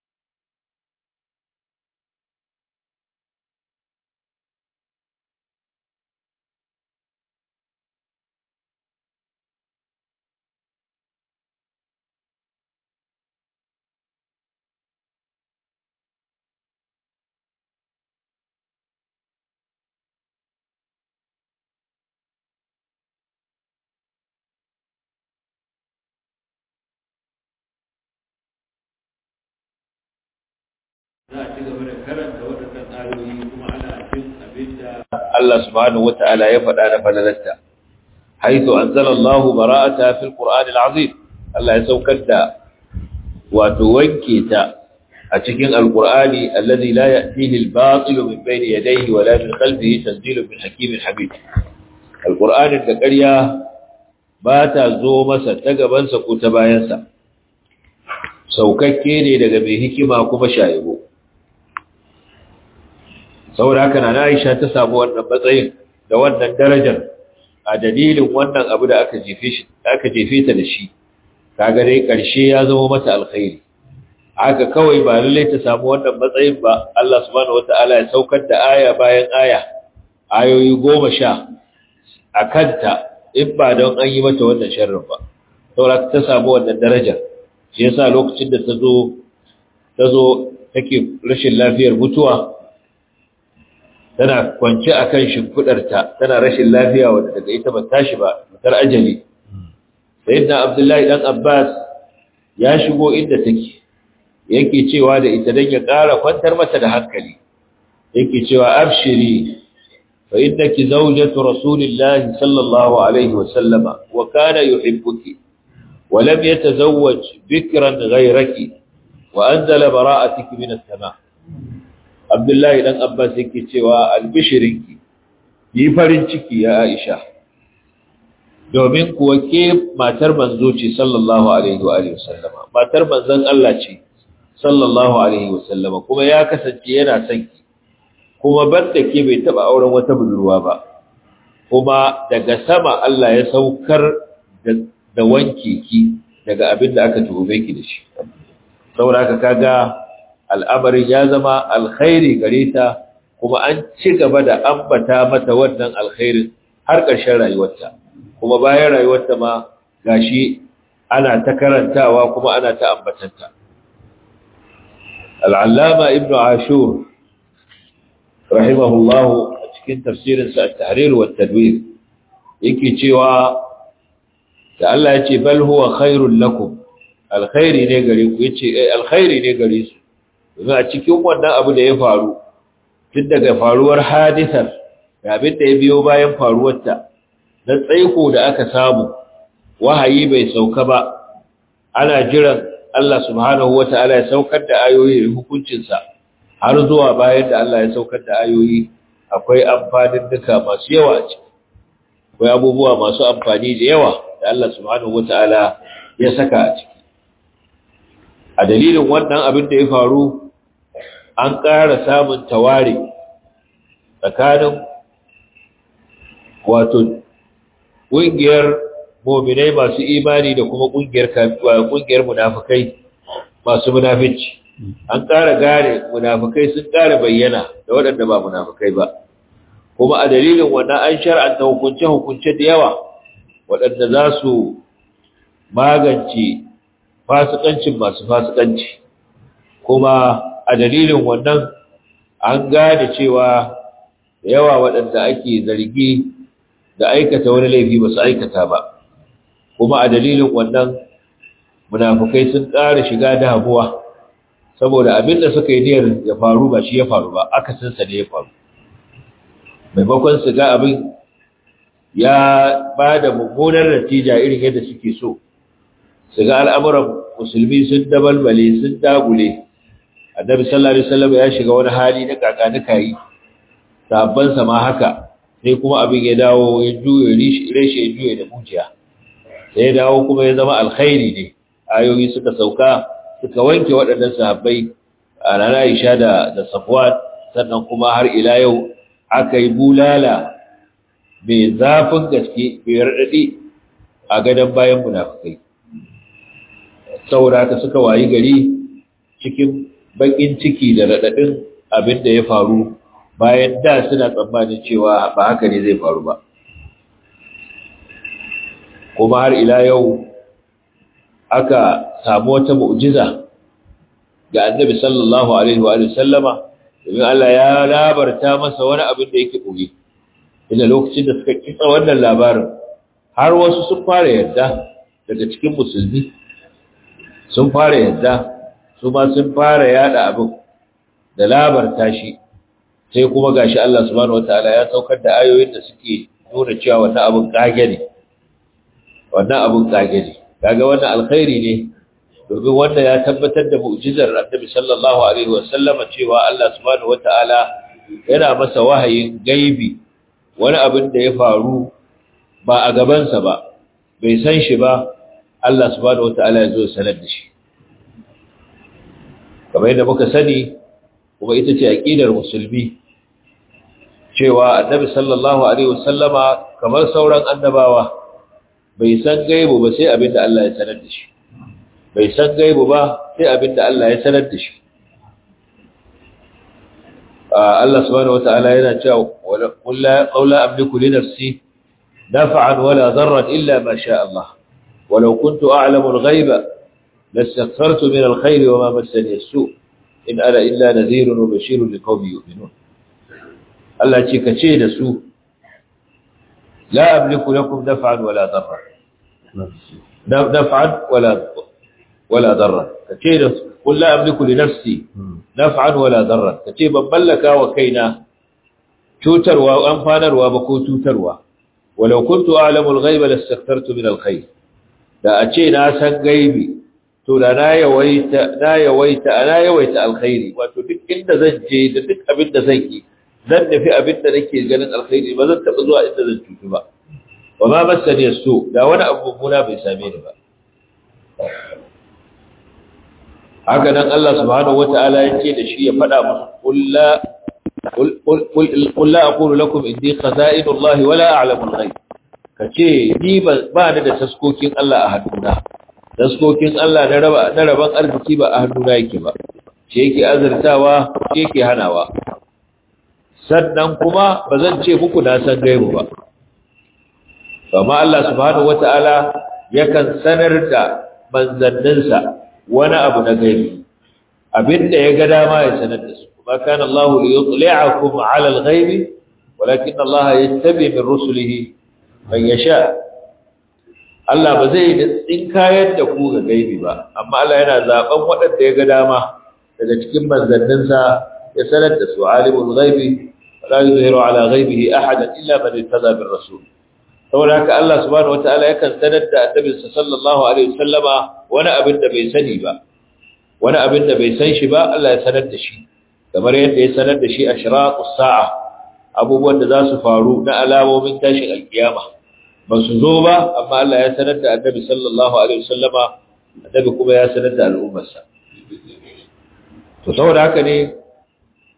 za a ci gaba da karanta waɗannan ayoyi kuma ana cin abin da Allah subhanahu wata'ala ya faɗa da falalarta haythu anzala Allah bara'ata fil Qur'an al-azim Allah ya saukar da wato wanke ta a cikin al-Qur'ani alladhi la ya'tihi al-batil min bayni yadayhi wa la min khalfihi tanzilun min hakimin hamid al-Qur'ani da ƙarya ba ta zo masa ta gabansa ko ta bayansa saukakke ne daga mai hikima kuma shayibo saboda haka na Aisha ta samu wannan matsayin da wannan darajar a dalilin wannan abu da aka jefe shi aka jefe ta da shi kaga dai karshe ya zama mata alkhairi haka kawai ba lalle ta samu wannan matsayin ba Allah subhanahu wataala ya saukar da aya bayan aya ayoyi goma sha akanta in ba don an yi mata wannan sharrin ba saboda ta samu wannan darajar shi yasa lokacin da ta zo ta zo take rashin lafiyar mutuwa tana kwance akan shimfidarta tana rashin lafiya wanda daga ita ba tashi ba mutar ajali sayyidina Abdullahi dan Abbas ya shigo inda take yake cewa da ita dan ya ƙara kwantar mata da hankali yake cewa abshiri fa innaki zawjatu rasulillahi sallallahu alaihi wa sallama wa kana yuhibbuki wa lam yatazawwaj bikran ghayraki wa anzala bara'atiki min as-sama' Abdullahi dan Abbas yake cewa albishirinki yi farin ciki ya Aisha domin kuwa ke matar manzo ce sallallahu alaihi wa alihi wasallama matar manzon Allah ce sallallahu alaihi wasallama kuma ya kasance yana son ki kuma banda ke bai taba auren wata budurwa ba kuma daga sama Allah ya saukar da wanke ki daga abin da aka tuhume ki da shi saboda haka kaga al'amarin ya zama alkhairi gare ta kuma an ci gaba da ambata mata wannan alkhairin har ƙarshen rayuwarta kuma bayan rayuwarta ma gashi ana ta karantawa kuma ana ta ambatanta al'allama ibnu ashur rahimahullahu a cikin tafsirinsa at-tahrir wa at-tadwir yake cewa da Allah ya ce bal huwa khairul lakum alkhairi ne gare ku yace eh alkhairi ne gare su domin a cikin wannan abu da ya faru tun daga faruwar hadisar da abin da ya biyo bayan faruwarta na tsaiko da aka samu wahayi bai sauka ba ana jiran Allah subhanahu wata'ala ya saukar da ayoyi da hukuncinsa har zuwa bayan da Allah ya saukar da ayoyi akwai amfanin duka masu yawa a ciki akwai abubuwa masu amfani da yawa da Allah subhanahu wata'ala ya saka a ciki a dalilin wannan abin da ya faru an ƙara samun tawari tsakanin wato ƙungiyar mu'minai masu imani da kuma ƙungiyar ƙungiyar munafikai masu munafici. An ƙara gane munafikai sun ƙara bayyana da waɗanda ba munafikai ba, kuma a dalilin wannan an shar'anta hukunce-hukunce da yawa waɗanda za su magance fasikancin masu fasikanci, kuma a dalilin wannan an gane cewa da yawa waɗanda ake zargi da aikata wani laifi ba su aikata ba, kuma a dalilin wannan munafukai sun ƙara shiga damuwa saboda abin da suka yi niyyar ya faru ba shi ya faru ba, akasinsa ne ya faru. Maimakon su ga abin ya ba da mummunar natija irin yadda suke so, su ga al'amuran musulmi sun dabalbale sun dagule, annabi sallallahu alaihi wasallam ya shiga wani hali na kakanuka yi, sahabbansa ma haka, sai kuma abin ya dawo ya juye reshe ya juye da mujiya, sai ya dawo kuma ya zama alkhairi ne. Ayoyi suka sauka suka wanke waɗannan sahabbai a ranar Aisha da da Safwan, sannan kuma har ila yau aka yi bulala mai zafin gaske mai raɗaɗi a gadon bayan munafikai. Saboda haka suka wayi gari cikin bakin ciki da raɗaɗin abin da ya faru, bayan da suna tsammanin cewa ba haka ne zai faru ba. Kuma har ila yau aka samu wata mu'jiza ga annabi sallallahu alaihi wa sallama, domin Allah ya labarta masa wani abin da yake koyi. Ina lokacin da suka kitsa wannan labarin, har wasu sun fara yarda daga cikin musulmi, sun fara yarda, su ma sun fara yada abin da labarta shi, sai kuma gashi Allah subhanahu wataala ya saukar da ayoyin da suke nuna cewa wannan abin kage ne, wannan abin kage ne. Kaga wannan alkhairi ne, domin wanda ya tabbatar da mu'jizar Annabi sallallahu alaihi wasallama cewa Allah subhanahu wataala yana masa wahayin gaibi, wani abin da ya faru ba a gabansa ba, bai san shi ba, Allah subhanahu wataala ya zo sanar da shi. Kamar yadda muka sani, kuma ita ce aqidar musulmi, cewa Annabi sallallahu alaihi wasallama kamar sauran annabawa bai san gaibu ba sai abin da Allah ya sanar da shi, bai san gaibu ba sai abin da Allah ya sanar da shi. Allah subhanahu wata'ala yana cewa qul la amliku li nafsi naf'an wala darran illa ma sha Allah walau kuntu a'lamu al-ghaiba lastaghfartu min al-khayri wa ma massani as-su' in ana illa nadhirun wa bashirun liqaumin yu'minun. Allah ce kace da su la amliku lakum naf'an wala darran, naf'an wala wala darran, kace da qul la amliku li nafsi naf'an wala darran, kace ban mallaka wa kaina cutarwa amfanarwa ba ko cutarwa. Walau kuntu a'lamu al-ghaiba lastaghfartu min al-khayr, da a ce na san gaibi to da na yawaita na yawaita ana yawaita alkhairi, wato duk inda zan je da duk abin da zan yi zan nufi abin da nake ganin alkhairi, ba zan taɓa zuwa inda zan cutu ba. Wa ma masani yasu, da wani abu mummuna bai same ni ba. Haka nan Allah subhanahu wata'ala ya ce da shi ya faɗa musu qul la aqulu lakum indi khaza'inullahi wa la a'lamu al-ghaib, kace ni ba ni da taskokin Allah a hannuna, taskokin Allah na raba na raban arziki ba a hannuna yake ba, shi yake azurtawa, shi yake hanawa. Sannan kuma ba zan ce muku na san gaibu ba. Amma Allah subhanahu wata'ala yakan sanar da manzanninsa wani abu na gaibi, abinda ya ga dama ya sanar da su. Ma kana Allah li yutli'akum 'ala al-ghaibi walakin Allah yattabi min rusulihi man yasha. Allah ba zai tsinkayar da ku ga gaibi ba, amma Allah yana zaben waɗanda ya ga dama daga cikin manzanninsa ya sanar da su. Alimul ghaibi la yuzhiru 'ala ghaibihi ahadan illa man irtada bir rasul. Saboda haka Allah subhanahu wataala yakan sanar da annabinsa sallallahu alaihi wasallama wani abin da bai sani ba, wani abin da bai san shi ba Allah ya sanar da shi, kamar yadda ya sanar da shi ashraqus sa'a, abubuwan da za su faru na alamomin tashin alkiyama ba su zo ba, amma Allah ya sanar da annabi sallallahu alaihi wasallama, annabi kuma ya sanar da al'ummarsa. To saboda haka ne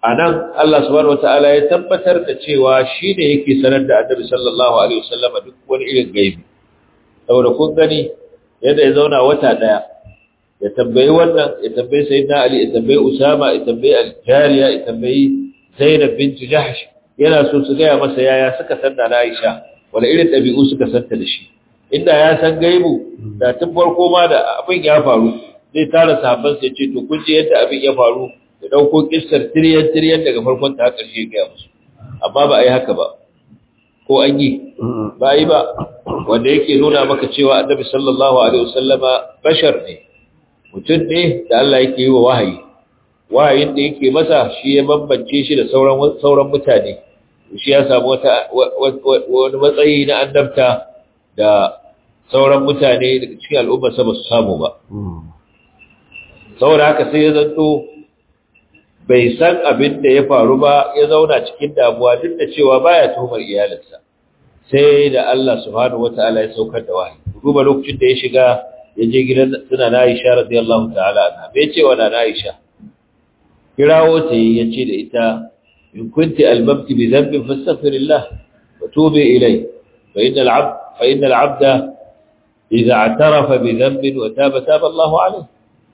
anan Allah subhanahu wataala ya tabbatar da cewa shi ne yake sanar da Annabi sallallahu alaihi wasallam duk wani irin gaibi saboda kun gani yadda ya zauna wata daya ya tambayi wannan ya tambayi sayyidina Ali ya tambayi Usama ya tambayi Al-Jariya ya tambayi Zainab bint Jahsh yana so su ga masa yaya suka san da Aisha wala irin dabi'u suka santa da shi inda ya san gaibu da tun farko ma da abin ya faru zai tara sahabban sai ce to kun ji yadda abin ya faru da dauko kissar tiryan tiryan daga farkon ta karshe ga musu amma ba a yi haka ba ko an yi ba yi ba wanda yake nuna maka cewa Annabi sallallahu alaihi wasallama bashar ne mutum ne da Allah yake yi wa wahayi wahayin da yake masa shi ya bambance shi da sauran sauran mutane shi ya samu wata wani matsayi na annabta da sauran mutane daga cikin al'umma sa ba su samu ba saboda haka sai ya zanto bai san abin da ya faru ba ya zauna cikin damuwa duk da cewa baya tuhumar iyalinsa sai da Allah subhanahu wataala ya saukar da wahayi duba lokacin da ya shiga ya je gidan suna na Aisha radiyallahu ta'ala anha bai ce wa na Aisha kirawo ta ya ce da ita in kunti albabti bi dhanbin fastaghfirillah wa tubi ilay fa innal 'abd fa innal 'abda idha i'tarafa bi dhanbin wa taba taba Allahu alayhi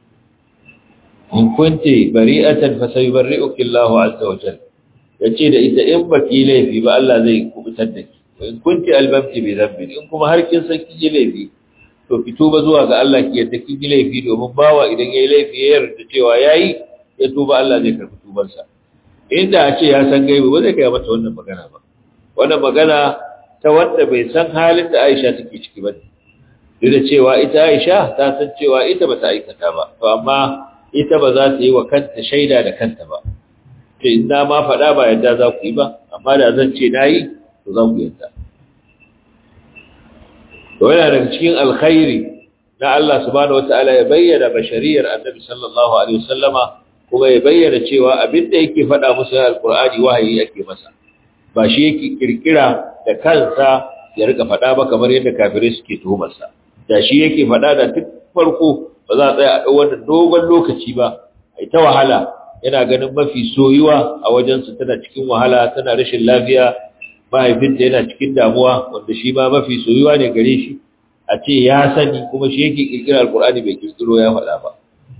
in kunti bari'atan fasayubarri'uki Allahu 'azza wa jalla yace da ita in baki laifi ba Allah zai kubutar da ki in kunti albabti bi dhanbin in kuma har kin san kije laifi to fito ba zuwa ga Allah ki yadda kije laifi domin bawa idan yayi laifi ya yarda cewa yayi ya tuba Allah zai karbi tubansa inda a ce ya san gaibi ba zai kai mata wannan magana ba wannan magana ta wanda bai san halin da Aisha take ciki ba duk da cewa ita Aisha ta san cewa ita ba ta aikata ba to amma ita ba za ta yi wa kanta shaida da kanta ba to inda ma faɗa ba yadda za ku yi ba amma da zan ce nayi to za ku yadda to yana daga cikin alkhairi na Allah subhanahu wataala ya bayyana bashariyar Annabi sallallahu alaihi wasallama kuma ya bayyana cewa abinda yake faɗa musu alqur'ani wahayi yake masa ba shi yake kirkira da kansa ya rika faɗa ba kamar yadda kafirai suke tuhumar sa da shi yake faɗa da tun farko ba za a tsaya a wannan dogon lokaci ba ai ta wahala yana ganin mafi soyuwa a wajen su tana cikin wahala tana rashin lafiya mahaifinta yana cikin damuwa wanda shi ma mafi soyuwa ne gare shi a ce ya sani kuma shi yake kirkira alqur'ani bai kirkiro ya faɗa ba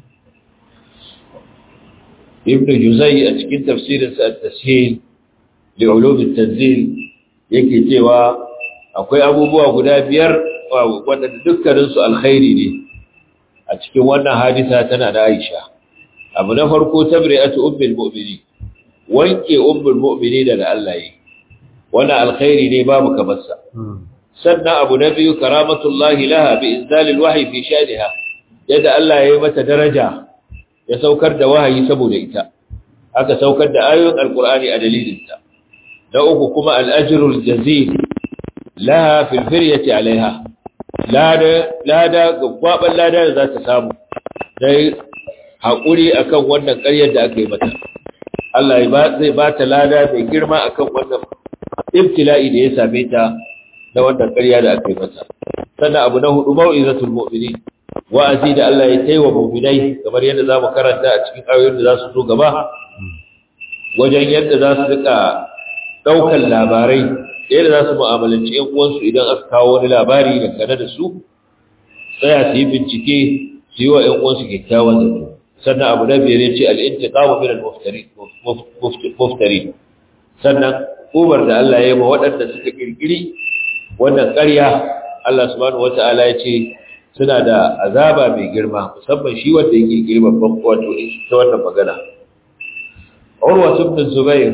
ibn juzai a cikin tafsirinsa at-tashil li ulum at-tanzil yake cewa akwai abubuwa guda biyar wanda dukkanin su alkhairi ne a cikin wannan hadisa tana da Aisha abu na farko tabri'atu ummul mu'minin wanke ummul mu'minin daga Allah yi wannan alkhairi ne babu kamar sa sannan abu na biyu karamatullahi laha bi inzalil wahyi fi shaniha yadda Allah ya yi mata daraja ya saukar da wahayi saboda ita aka saukar da ayoyin alqur'ani a dalilinta da uku kuma al-ajrul jazil laha fil firyati alaiha lada lada gwaban lada da za ta samu dai hakuri akan wannan ƙaryar da aka yi mata Allah zai ba ta lada mai girma akan wannan ibtila'i da ya same ta da wannan ƙarya da aka yi mata sannan abu na hudu mau'izatul mu'minin wa'azi da Allah ya taiwa mu'minai kamar yadda zamu karanta a cikin ayoyin da za su zo gaba wajen yadda za su rika daukar labarai yadda za su mu'amalanci ƴan uwansu idan aka kawo wani labari dangane da su tsaya su yi bincike su yi wa ƴan uwansu kyakkyawan zato sannan abu na biyar ya ce al-intiqamu min al-muftari sannan ubar da Allah ya yi wa waɗanda suka kirkiri wannan ƙarya Allah subhanahu wata'ala ya ce suna da azaba mai girma musamman shi wanda yake kirkiri babban wato ta wannan magana Urwa ibn Zubair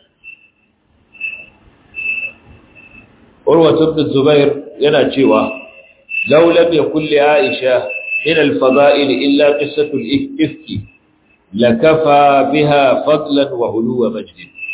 Urwa ibn Zubair yana cewa law lam yakul li Aisha min al-fada'il illa qissatu al-ifki lakafa biha fadlan wa uluwa majd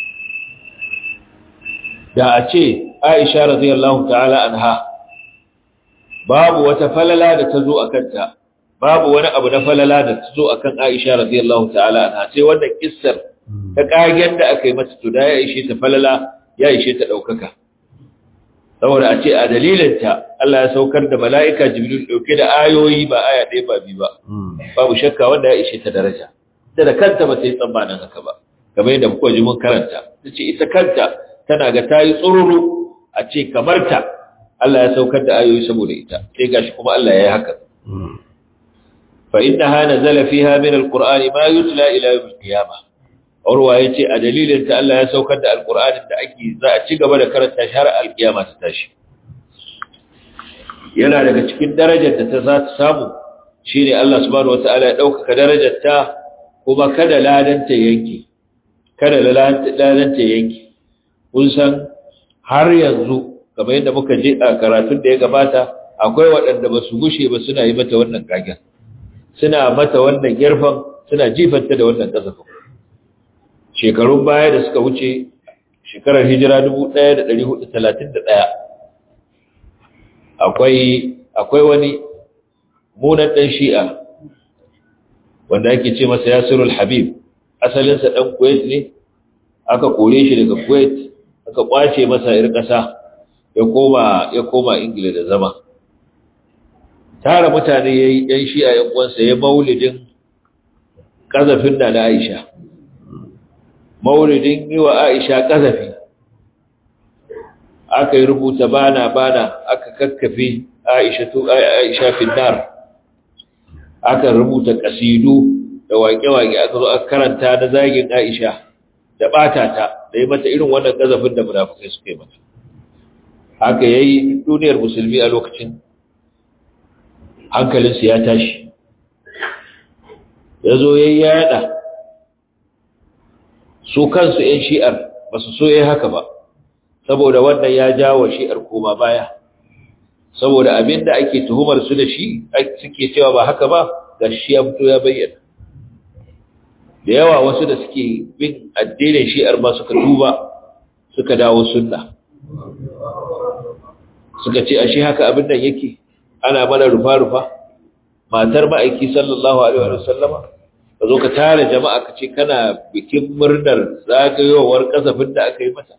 da a ce Aisha radiyallahu ta'ala anha babu wata falala da ta zo akan ta babu wani abu na falala da ta zo akan Aisha radiyallahu ta'ala anha sai wannan kissar ta kagen da aka yi mata to da ya ishe ta falala ya ishe ta daukaka saboda a ce a dalilin ta Allah ya saukar da mala'ika Jibril dauke da ayoyi ba aya ɗaya ba biyu ba babu shakka wanda ya ishe ta daraja da da kanta ba ta yi tsammanin haka ba kamar yadda kuka ji mun karanta tace ita kanta tana ga tayi tsururu a ce kamar ta Allah ya saukar da ayoyi saboda ita sai gashi kuma Allah ya yi haka fa innaha nazala fiha min alqur'ani ma yutla ila yawm alqiyamah urwa yace a dalilin ta Allah ya saukar da alqur'anin da ake za a ci gaba da karanta shi har alqiyama ta tashi yana daga cikin darajar da ta za ta samu shine Allah subhanahu wataala ya dauka darajar ta kuma kada ladanta yanki kada ladanta yanki kun san har yanzu kamar yadda muka je a karatun da ya gabata akwai waɗanda ba su gushe ba suna yi mata wannan kagen suna mata wannan girfan suna jifanta da wannan kasafin shekarun baya da suka wuce shekarar hijira dubu ɗaya da ɗari hudu talatin da ɗaya akwai akwai wani munan ɗan shi'a wanda ake ce masa Yasirul Habib asalinsa ɗan Kuwait ne aka kore shi daga Kuwait aka kwace masa ir ƙasa ya koma ya koma Ingila da zama tara mutane yayi ɗan shi'a ƴan uwansa ya maulidin kazafin da na Aisha maulidin yi wa Aisha kazafi aka yi rubuta bana bana aka kakkafe Aisha to Aisha finnar aka rubuta kasidu da waƙe-waƙe aka zo aka karanta da zagin Aisha da bata ta da yi mata irin wannan kazafin da munafikai suka yi mata haka yayi duniyar musulmi a lokacin hankalinsu ya tashi yazo yayi yada su kansu ƴan shi'ar ba su so yayi haka ba saboda wannan ya jawo shi'ar koma baya saboda abinda ake tuhumar su da shi suke cewa ba haka ba ga shi ya fito ya bayyana da yawa wasu da suke bin addinin shi'ar ba suka tuba suka dawo sunna suka ce ashe haka abin nan yake ana mana rufa-rufa matar ma'aiki sallallahu alaihi wa sallama ka zo ka tare jama'a ka ce kana bikin murnar zagayowar kasafin da aka yi mata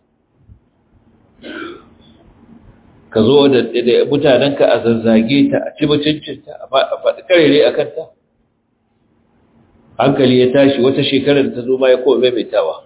ka zo da mutanenka a zazzage ta a ci mutuncinta a faɗi karere a kanta hankali ya tashi wata shekarar ta zo ma ya kowa maimaitawa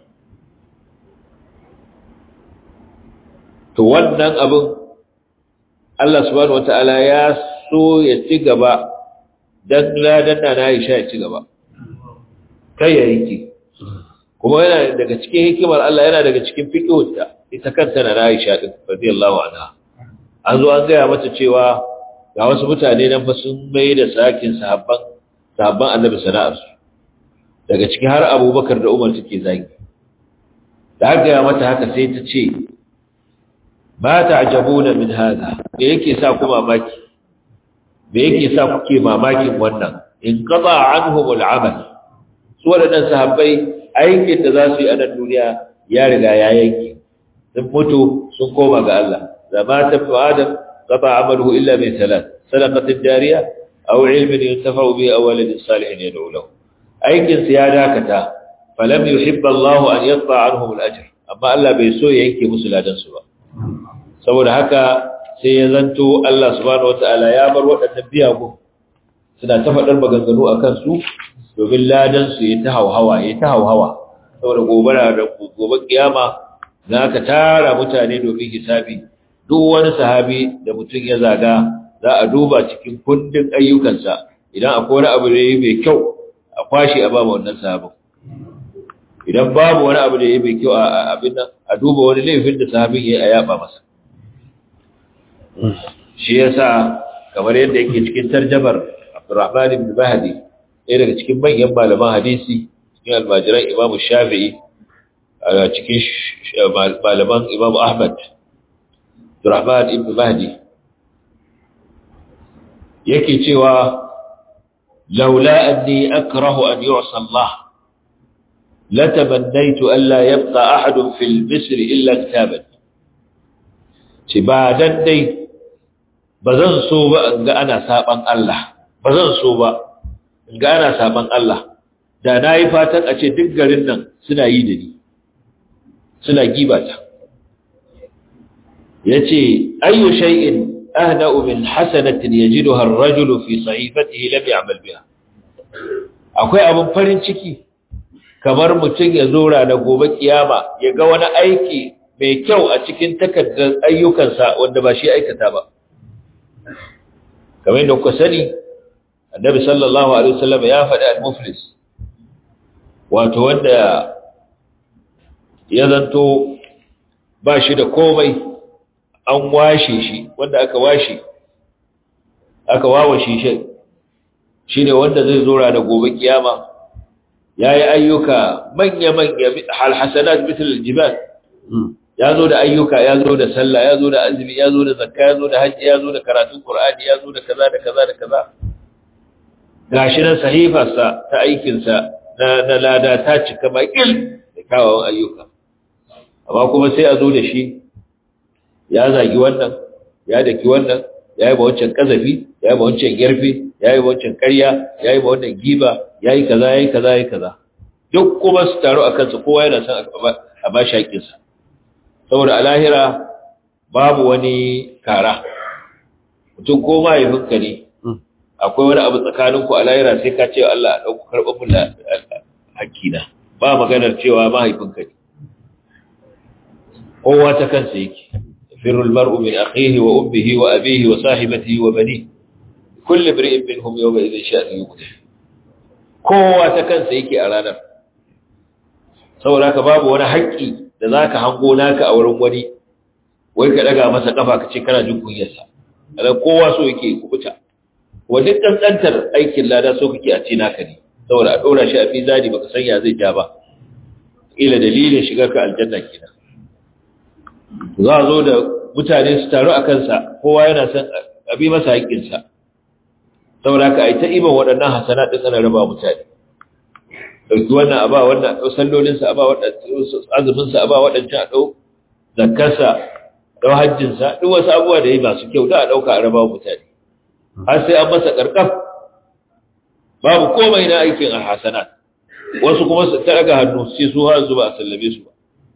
to wannan abin Allah subhanahu wata'ala ya so ya ci gaba don ladan na Aisha ya ci gaba kai ya yake kuma yana daga cikin hikimar Allah yana daga cikin fiqhunta ita kanta na Aisha din radiyallahu anha an zo an gaya mata cewa ga wasu mutane nan fa sun mai da sakin sahabban sahabban Annabi sana'ar su daga cikin har Abubakar da Umar take zagi da haka ya mata haka sai ta ce ba ta'jabuna min hada me yake sa ku mamaki me yake sa kuke mamakin wannan in qata anhum al'amal su wadannan sahabbai aikin da za su yi a nan duniya ya riga ya yanke sun mutu sun koma ga Allah zama ta adam qata amaluhu illa bi salat sadaqatin jariya aw ilmin yuntafa'u bihi aw waladin salihin yad'u lahu aikin su ya dakata falam yuhibba Allah an yaqta anhum al-ajr amma Allah bai so ya yanke musu ladan su ba saboda haka sai ya zanto Allah subhanahu wataala ya bar waɗannan biyagu suna ta faɗar maganganu akan su domin ladan su yi ta hauhawa yi ta hauhawa saboda gobara da gobe kiyama za ka tara mutane domin hisabi duk wani sahabi da mutum ya zaga za a duba cikin kundin ayyukansa idan akwai wani abu da yayi mai kyau a kwashi a ba wannan sahabin idan babu wani abu da yayi mai kyau a abin nan a duba wani laifin da sahabin yayi a yaba masa shi yasa kamar yadda yake cikin tarjamar Abdurrahman ibn Mahdi ɗaya daga cikin manyan malaman hadisi cikin almajiran Imam Shafi'i a cikin malaman Imam Ahmad Abdurrahman ibn Mahdi yake cewa laula anni akrahu an yu'sa Allah latamannaytu an la yabqa ahadun fil misr illa kitaban ci ba dan dai bazan so ba in ga ana saban Allah bazan so ba in ga ana saban Allah da nayi fatan a ce duk garin nan suna yi da ni suna gibata yace ayu shay'in ahda'u min hasanatin yajiduha ar-rajulu fi sahifatihi lam ya'mal biha akwai abun farin ciki kamar mutum ya zo ranar gobe kiyama ya ga wani aiki mai kyau a cikin takardar ayyukansa wanda ba shi aikata ba. Kamar yadda kuka sani, Annabi sallallahu alaihi wasallam ya faɗi al-muflis, wato wanda ya zanto ba shi da komai, an washe shi, wanda aka washe aka wawashe shi shine wanda zai zo ranar gobe kiyama yayi ayyuka manya-manya al-hasanat mithl al-jibal, ya zo da ayyuka, ya zo da sallah, ya zo da azumi, ya zo da zakka, ya zo da hajji, ya zo da karatun qur'ani, ya zo da kaza da kaza da kaza. Gashi nan sahifarsa ta aikinsa na na lada ta cika makil da kyawawan ayyuka, amma kuma sai a zo da shi ya zagi wannan, ya daki wannan, ya yi ba wancan kazafi, ya yi ba wancan yarfe, ya yi ba wancan ƙarya, ya yi ba wannan giba, ya yi kaza, ya yi kaza, ya yi kaza. Duk kuma su taru a kansa, kowa yana son a ba shi haƙƙinsa. Saboda a lahira babu wani kara, mutum ko mahaifinka ne, akwai wani abu tsakaninku a lahira sai ka ce Allah a ɗauku karɓar mun haƙƙina, ba maganar cewa mahaifinka ne. Kowa ta kansa yake. يفر المرء من أخيه وأمه وأبيه وصاحبته وبنيه كل امرئ منهم يومئذ شأن يغنيه. kowa ta kansa yake a ranar, saboda ka babu wani haƙƙi da zaka hango naka a wurin wani wai ka daga masa kafa ka ce kana jin kunyarsa. Ala kowa so yake kubuta, wani kankantar aikin lada so kake a ce naka ne, saboda a ɗora shi a mizani baka san ya zai ja ba, ila dalilin shigar ka aljanna kenan. Za a zo da mutane su taru a kansa, kowa yana son a bi masa haƙƙinsa, saboda ka a yi ta iban waɗannan hasana ɗin ana raba mutane. Ɗauki wannan a ba wannan, ɗau sallolinsa a ba waɗancan, azuminsa a ba waɗancan, a ɗau zakkarsa, ɗau hajjinsa, duk wasu abubuwa da yi masu kyau da a ɗauka a raba mutane. Har sai an masa ƙarƙaf, babu komai na aikin a hasana. Wasu kuma su ta ɗaga hannu sai su har zuba a sallame su ba.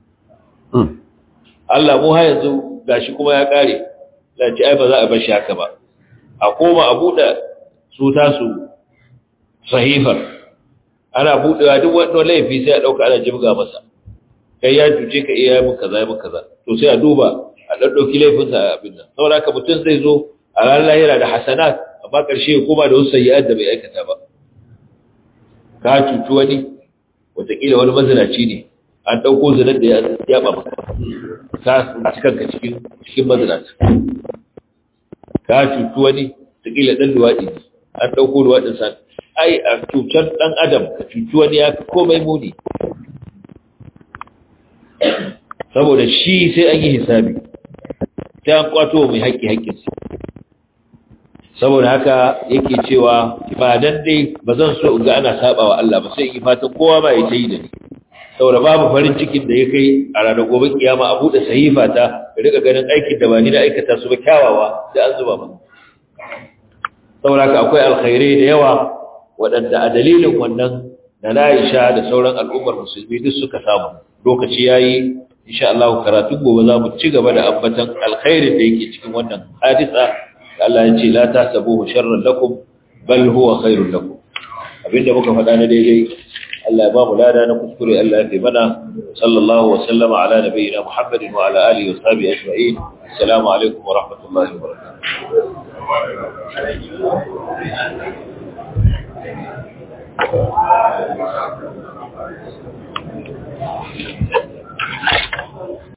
Allah mu ha yanzu gashi kuma ya kare, da ci ai ba za a bar shi haka ba, a koma a buɗe su tasu sahifar, ana buɗewa duk wanda laifi sai a ɗauka ana jibga masa, kai ya cuce ka iya mun kaza mun kaza, to sai a duba a ɗaɗɗauki laifinsa a abin nan. Saboda haka mutum zai zo a ranar lahira da hasanat, amma ƙarshe ya koma da wasu sayyi'at da bai aikata ba. Ka cuci wani, wataƙila wani mazinaci ne, an ɗauko zinar da ya yaɓa maka, ka cikin ka cikin cikin mazinaci. Ka cuci wani, wataƙila ɗan luwaɗi ne, an ɗauko luwaɗin sa. Ai, a cutar ɗan adam, ka cuci wani ya fi komai muni. Saboda shi sai an yi hisabi, sai an kwato mai haƙƙi haƙƙinsa. Saboda haka yake cewa ba dan dai ba zan so in ga ana saba wa Allah ba, sai in yi fatan kowa ba ya tayi da ni. Saboda babu farin cikin da ya kai a ranar gobe kiyama a buɗe sahifa ta da rika ganin aikin da ba ni da aikata su ba kyawawa da an zuba ba. Saboda haka akwai alkhairai da yawa waɗanda a dalilin wannan da na Aisha da sauran al'ummar musulmi duk suka samu. Lokaci yayi, insha Allah karatun gobe za mu ci gaba da ambatan alkhairin da yake cikin wannan hadisa. Allah ya ce la tahsabuhu sharran lakum bal huwa khairun lakum. Abinda muka faɗa na daidai Allah ya ba mu lada, na kuskure Allah ya fi mana. Sallallahu wa sallama ala nabiyyina Muhammadin wa ala alihi wa sahbihi ajma'in. Assalamu alaikum wa rahmatullahi wa barakatuh.